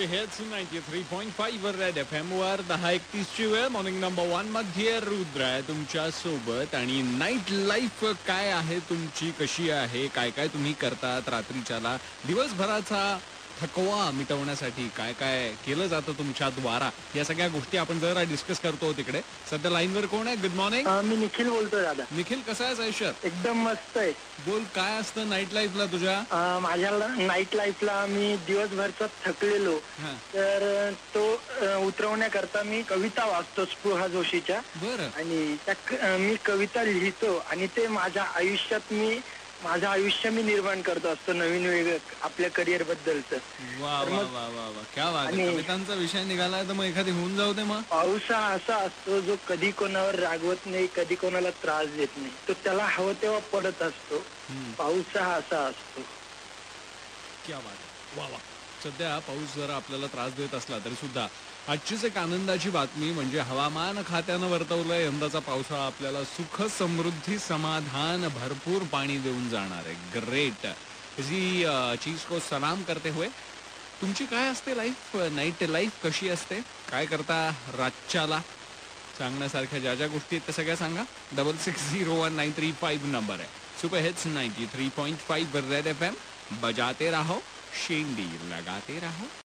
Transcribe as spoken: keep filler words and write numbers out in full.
हेच ninety three point five Red F M वर दहा एकतीस ची वेळ. मॉर्निंग नंबर वन मध्ये रुद्र आहे तुमच्या सोबत. आणि नाईट लाईफ काय आहे तुमची, कशी आहे, काय काय तुम्ही करतात रात्रीच्याला, दिवसभराचा थकवा मिटवण्यासाठी काय काय केलं जातं तुमच्या द्वारा, या सगळ्या गोष्टी आपण जरा डिस्कस करतो तिकडे. सध्या लाईनवर कोण आहे? Good morning. मी निखिल बोलतोय दादा. निखिल, कसा आहेस आयुष्यात? एकदम मस्त आहे. बोल, काय असतं नाईट लाईफला तुझ्या? अं, माझ्या नाईट लाईफला मी दिवसभरचा थकलेलो हा. तर तो अं, उतरवण्याकरता मी कविता वाचतो स्पृहा जोशीच्या. बरं. आणि त्या क- अं, मी कविता लिहितो आणि ते माझ्या आयुष्यात मी माझं आयुष्य मी निर्माण करतो असतो, नवीन वेगळं आपल्या करिअर बद्दलचं. वा तर वा मग- वा वा वा, क्या बात आहे. आणि- कवितांचा विषय निघालाय तर मग एखादी होऊन जाऊ दे मग. पाऊस हा असा असतो जो कधी कोणावर रागवत नाही, कधी कोणाला त्रास देत नाही. तो त्याला हवं तेव्हा पडत असतो. हम्म. पाऊस हा असा असतो. क्या बात आहे. वा वा. सध्या पाऊस जरा आपल्याला त्रास देत असला तरी सुद्धा आजचीच एक आनंदाची बातमी म्हणजे हवामान खात्यानं वर्तवलंय यंदाचा पावसाळा आपल्याला सुख समृद्धी समाधान भरपूर पाणी देऊन जाणार आहे. ग्रेट. इसी चीज को सलाम करते हुए, तुमची काय असते लाईफ, नाईट लाईफ कशी असते, काय करता रातच्याला, सांगण्यासारख्या ज्या ज्या गोष्टी आहेत त्या सगळ्या सांगा. Double six zero one nine three five number आहे. Super hits ninety three point five Red F M, बजाते राहो, शेंडी लगाते राहो.